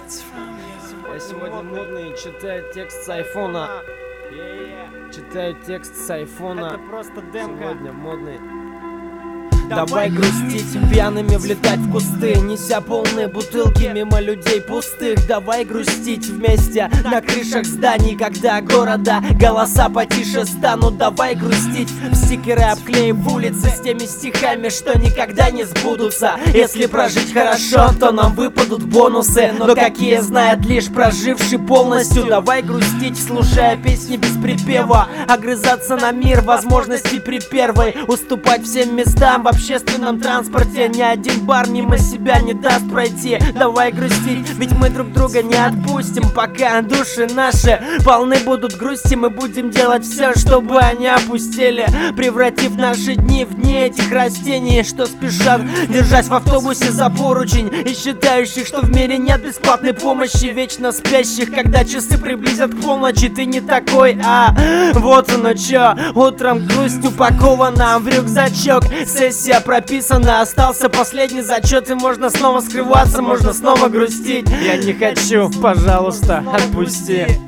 Я сегодня модный, читаю текст с айфона. Читаю текст с айфона. Это просто демка. Сегодня модный. Давай грустить, пьяными влетать в кусты, неся полные бутылки мимо людей пустых. Давай грустить вместе на крышах зданий, когда города голоса потише станут. Давай грустить, стикеры обклеив улицы с теми стихами, что никогда не сбудутся. Если прожить хорошо, то нам выпадут бонусы, но какие знает лишь проживший полностью. Давай грустить, слушая песни без припева, огрызаться на мир, возможности при первой, уступать всем местам в общественном транспорте. Ни один бар мимо себя не даст пройти. Давай грустить, ведь мы друг друга не отпустим, пока души наши полны будут грусти. Мы будем делать все, чтобы они опустели, превратив наши дни в дни этих растений, что спешат, держась в автобусе за поручень, и считающих, что в мире нет бесплатной помощи, вечно спящих, когда часы приблизят к полночи. Ты не такой, вот оно чё. Утром грусть упакована в рюкзачок, сессия прописана, остался последний зачет, и можно снова скрываться, можно снова грустить. Я не хочу, пожалуйста, отпусти.